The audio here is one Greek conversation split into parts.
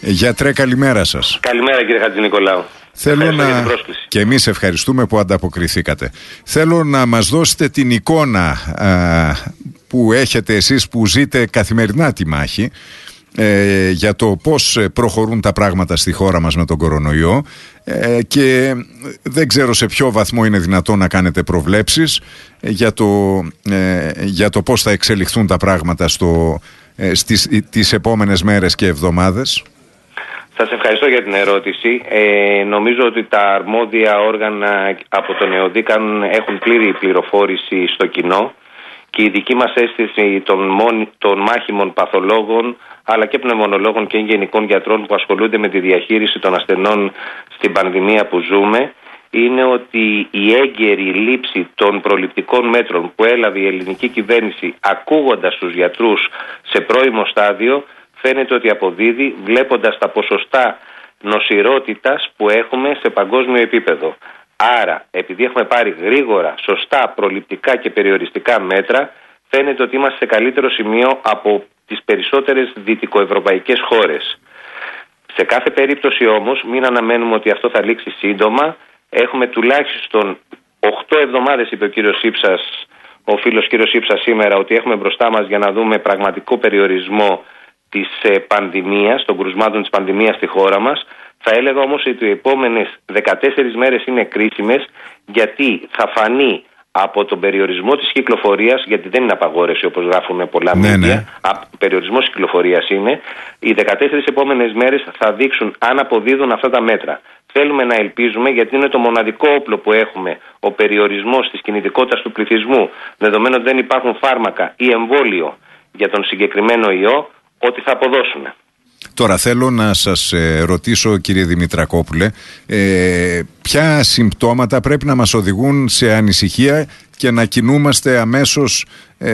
Γιατρέ, καλημέρα σας. Καλημέρα κύριε Χατζηνικολάου. Θέλω και εμείς ευχαριστούμε που ανταποκριθήκατε. Θέλω να μας δώσετε την εικόνα που έχετε εσείς που ζείτε καθημερινά τη μάχη για το πώς προχωρούν τα πράγματα στη χώρα μας με τον κορονοϊό και δεν ξέρω σε ποιο βαθμό είναι δυνατόν να κάνετε προβλέψεις για το πώς θα εξελιχθούν τα πράγματα τις επόμενες μέρες και εβδομάδες. Σας ευχαριστώ για την ερώτηση. Νομίζω ότι τα αρμόδια όργανα από τον ΕΟΔΗ έχουν πλήρη πληροφόρηση στο κοινό και η δική μας αίσθηση των μάχημων παθολόγων αλλά και πνευμονολόγων και γενικών γιατρών που ασχολούνται με τη διαχείριση των ασθενών στην πανδημία που ζούμε είναι ότι η έγκαιρη λήψη των προληπτικών μέτρων που έλαβε η ελληνική κυβέρνηση ακούγοντας τους γιατρούς σε πρώιμο στάδιο φαίνεται ότι αποδίδει, βλέποντας τα ποσοστά νοσηρότητας που έχουμε σε παγκόσμιο επίπεδο. Άρα, επειδή έχουμε πάρει γρήγορα, σωστά, προληπτικά και περιοριστικά μέτρα, φαίνεται ότι είμαστε σε καλύτερο σημείο από τις περισσότερες δυτικοευρωπαϊκές χώρες. Σε κάθε περίπτωση όμως, μην αναμένουμε ότι αυτό θα λήξει σύντομα. Έχουμε τουλάχιστον 8 εβδομάδες, είπε ο φίλος κύριος Ήψας σήμερα, ότι έχουμε μπροστά μας για να δούμε πραγματικό περιορισμό της πανδημίας, των κρουσμάτων της πανδημίας στη χώρα μας. Θα έλεγα όμως ότι οι επόμενες 14 μέρες είναι κρίσιμες, γιατί θα φανεί από τον περιορισμό της κυκλοφορίας, γιατί δεν είναι απαγόρευση όπως γράφουν πολλά μίδια, περιορισμός κυκλοφορίας είναι. Οι 14 επόμενες μέρες θα δείξουν αν αποδίδουν αυτά τα μέτρα. Θέλουμε να ελπίζουμε, γιατί είναι το μοναδικό όπλο που έχουμε, ο περιορισμός της κινητικότητας του πληθυσμού, δεδομένου ότι δεν υπάρχουν φάρμακα ή εμβόλιο για τον συγκεκριμένο ιό, ότι θα αποδώσουν. Τώρα θέλω να σας ρωτήσω, κύριε Δημητρακόπουλε, ποια συμπτώματα πρέπει να μας οδηγούν σε ανησυχία και να κινούμαστε αμέσως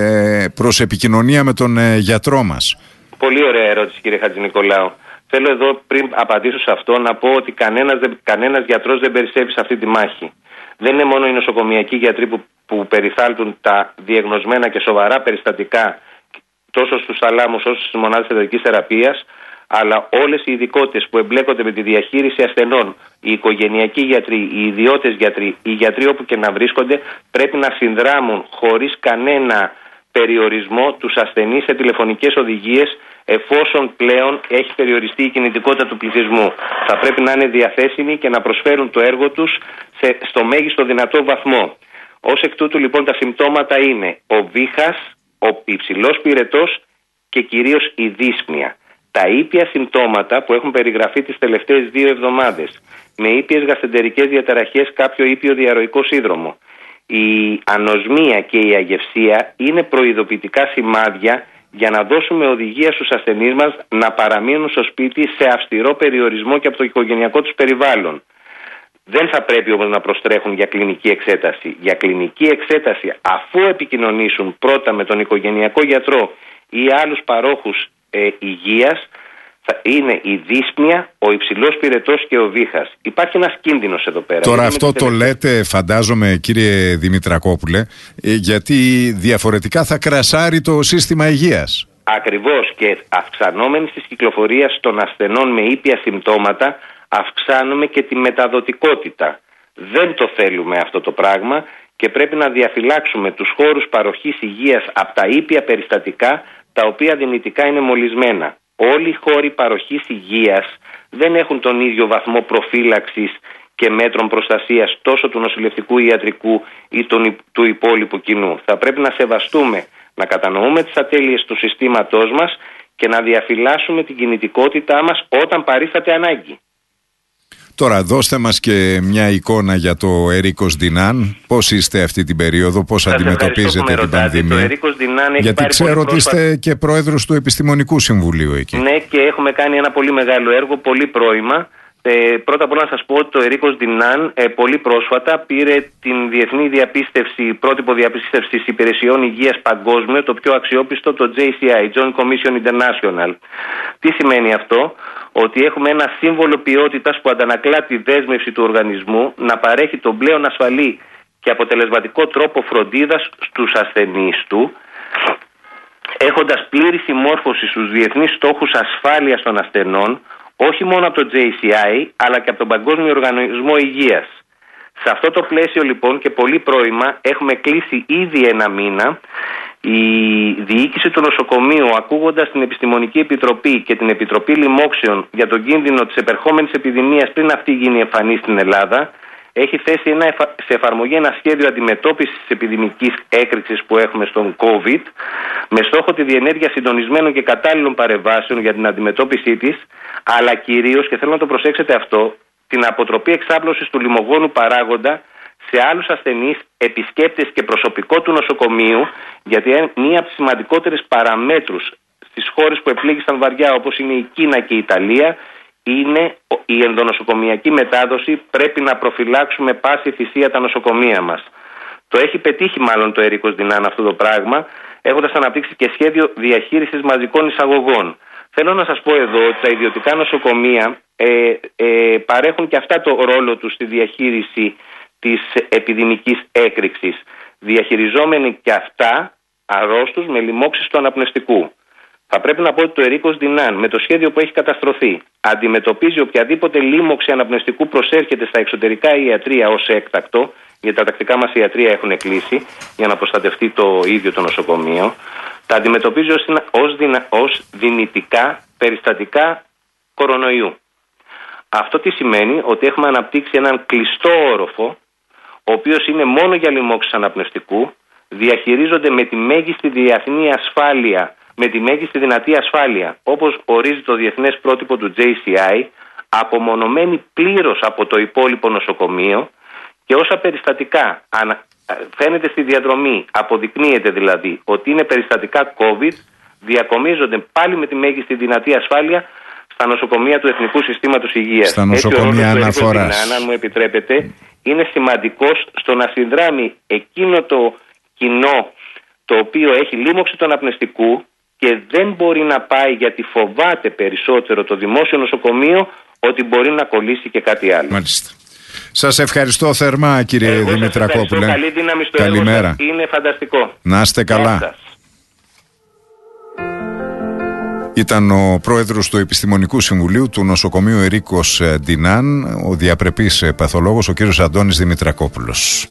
προς επικοινωνία με τον γιατρό μας. Πολύ ωραία ερώτηση, κύριε Χατζηνικολάου. Θέλω εδώ, πριν απαντήσω σε αυτό, να πω ότι κανένας γιατρός δεν περισσεύει σε αυτή τη μάχη. Δεν είναι μόνο οι νοσοκομιακοί γιατροί που περιθάλπτουν τα διεγνωσμένα και σοβαρά περιστατικά τόσο στους θαλάμους όσο στις μονάδες εντατικής θεραπείας, αλλά όλες οι ειδικότητες που εμπλέκονται με τη διαχείριση ασθενών, οι οικογενειακοί γιατροί, οι ιδιώτες γιατροί, οι γιατροί όπου και να βρίσκονται, πρέπει να συνδράμουν χωρίς κανένα περιορισμό τους ασθενείς σε τηλεφωνικές οδηγίες, εφόσον πλέον έχει περιοριστεί η κινητικότητα του πληθυσμού. Θα πρέπει να είναι διαθέσιμοι και να προσφέρουν το έργο τους στο μέγιστο δυνατό βαθμό. Ως εκ τούτου λοιπόν τα συμπτώματα είναι ο βήχας, ο υψηλός πυρετός και κυρίως η δύσπνοια. Τα ήπια συμπτώματα που έχουν περιγραφεί τις τελευταίες 2 εβδομάδες, με ήπιες γαστεντερικές διαταραχές, κάποιο ήπιο διαρροϊκό σύνδρομο, η ανοσμία και η αγευσία είναι προειδοποιητικά σημάδια για να δώσουμε οδηγία στους ασθενείς μας να παραμείνουν στο σπίτι σε αυστηρό περιορισμό και από το οικογενειακό τους περιβάλλον. Δεν θα πρέπει όμως να προστρέχουν για κλινική εξέταση. Για κλινική εξέταση, αφού επικοινωνήσουν πρώτα με τον οικογενειακό γιατρό ή άλλους παρόχους υγείας, θα είναι η δύσπνοια, ο υψηλός πυρετός και ο βήχας. Υπάρχει ένας κίνδυνος εδώ πέρα. Τώρα αυτό το λέτε, φαντάζομαι, κύριε Δημητρακόπουλε, γιατί διαφορετικά θα κρασάρει το σύστημα υγείας. Ακριβώς, και αυξανόμενης της κυκλοφορίας των ασθενών με ήπια συμπτώματα, αυξάνουμε και τη μεταδοτικότητα. Δεν το θέλουμε αυτό το πράγμα και πρέπει να διαφυλάξουμε τους χώρους παροχής υγείας από τα ήπια περιστατικά, τα οποία δυνητικά είναι μολυσμένα. Όλοι οι χώροι παροχής υγείας δεν έχουν τον ίδιο βαθμό προφύλαξης και μέτρων προστασίας τόσο του νοσηλευτικού ιατρικού ή του υπόλοιπου κοινού. Θα πρέπει να σεβαστούμε, να κατανοούμε τις ατέλειες του συστήματός μας και να διαφυλάσσουμε την κινητικότητά μας όταν παρίσταται ανάγκη. Τώρα δώστε μας και μια εικόνα για το Ερίκος Ντινάν. Πώς είστε αυτή την περίοδο, πώς αντιμετωπίζετε την πανδημία? Γιατί ξέρω ότι είστε και πρόεδρος του Επιστημονικού Συμβουλίου εκεί. Ναι, και έχουμε κάνει ένα πολύ μεγάλο έργο, πολύ πρώιμα. Πρώτα απ' όλα να σας πω ότι το Ερίκος Ντινάν πολύ πρόσφατα πήρε την διεθνή διαπίστευση, πρότυπο διαπίστευσης υπηρεσιών υγείας παγκόσμιο, το πιο αξιόπιστο, το JCI, Joint Commission International. Τι σημαίνει αυτό? Ότι έχουμε ένα σύμβολο ποιότητας που αντανακλά τη δέσμευση του οργανισμού να παρέχει τον πλέον ασφαλή και αποτελεσματικό τρόπο φροντίδας στους ασθενείς του, έχοντας πλήρη συμμόρφωση στους διεθνείς στόχους ασφάλειας των ασθενών, όχι μόνο από το JCI αλλά και από τον Παγκόσμιο Οργανισμό Υγείας. Σε αυτό το πλαίσιο λοιπόν και πολύ πρώιμα έχουμε κλείσει ήδη ένα μήνα. Η διοίκηση του νοσοκομείου, ακούγοντας την Επιστημονική Επιτροπή και την Επιτροπή Λοιμόξεων για τον κίνδυνο της επερχόμενης επιδημίας πριν αυτή γίνει εμφανή στην Ελλάδα, έχει θέσει σε εφαρμογή ένα σχέδιο αντιμετώπισης της επιδημικής έκρηξης που έχουμε στον COVID, με στόχο τη διενέργεια συντονισμένων και κατάλληλων παρεμβάσεων για την αντιμετώπιση της, αλλά κυρίως, και θέλω να το προσέξετε αυτό, την αποτροπή εξάπλωσης του λιμογόνου παράγοντα σε άλλους ασθενείς, επισκέπτες και προσωπικό του νοσοκομείου, γιατί μία από τις σημαντικότερες παραμέτρους στις χώρες που επλήγησαν βαριά, όπως είναι η Κίνα και η Ιταλία, είναι η ενδονοσοκομιακή μετάδοση. Πρέπει να προφυλάξουμε πάση θυσία τα νοσοκομεία μας. Το έχει πετύχει μάλλον το Ερίκος Δινάν αυτό το πράγμα, έχοντας αναπτύξει και σχέδιο διαχείρισης μαζικών εισαγωγών. Θέλω να σας πω εδώ ότι τα ιδιωτικά νοσοκομεία παρέχουν και αυτά το ρόλο τους στη διαχείριση της επιδημικής έκρηξης, διαχειριζόμενοι και αυτά αρρώστους με λοιμώξεις του αναπνευστικού. Θα πρέπει να πω ότι το Ερίκος Δινάν, με το σχέδιο που έχει καταστρωθεί, αντιμετωπίζει οποιαδήποτε λοίμωξη αναπνευστικού προσέρχεται στα εξωτερικά ιατρεία ως έκτακτο, γιατί τα τακτικά μας ιατρεία έχουν κλείσει για να προστατευτεί το ίδιο το νοσοκομείο. Τα αντιμετωπίζει ως δυνητικά περιστατικά κορονοϊού. Αυτό τι σημαίνει? Ότι έχουμε αναπτύξει έναν κλειστό όροφο, ο οποίος είναι μόνο για λοιμώξεις αναπνευστικού, διαχειρίζονται με τη μέγιστη διεθνή ασφάλεια, με τη μέγιστη δυνατή ασφάλεια, όπως ορίζει το διεθνές πρότυπο του JCI, απομονωμένοι πλήρως από το υπόλοιπο νοσοκομείο, και όσα περιστατικά φαίνεται στη διαδρομή, αποδεικνύεται δηλαδή ότι είναι περιστατικά COVID, διακομίζονται πάλι με τη μέγιστη δυνατή ασφάλεια στα νοσοκομεία του Εθνικού Συστήματος Υγείας. Στα νοσοκομεία αναφοράς. Αν μου επιτρέπετε, είναι σημαντικός στο να συνδράμει εκείνο το κοινό το οποίο έχει λοίμωξη του αναπνευστικού και δεν μπορεί να πάει γιατί φοβάται περισσότερο το δημόσιο νοσοκομείο ότι μπορεί να κολλήσει και κάτι άλλο. Μάλιστα. Σας ευχαριστώ θερμά, κύριε Δημητρακόπουλε. Καλή δύναμη στο Καλημέρα. έργο σας. Είναι φανταστικό. Να είστε καλά. Ήταν ο πρόεδρος του Επιστημονικού Συμβουλίου του Νοσοκομείου Ερίκος Δινάν, ο διαπρεπής παθολόγος, ο κύριος Αντώνης Δημητρακόπουλος.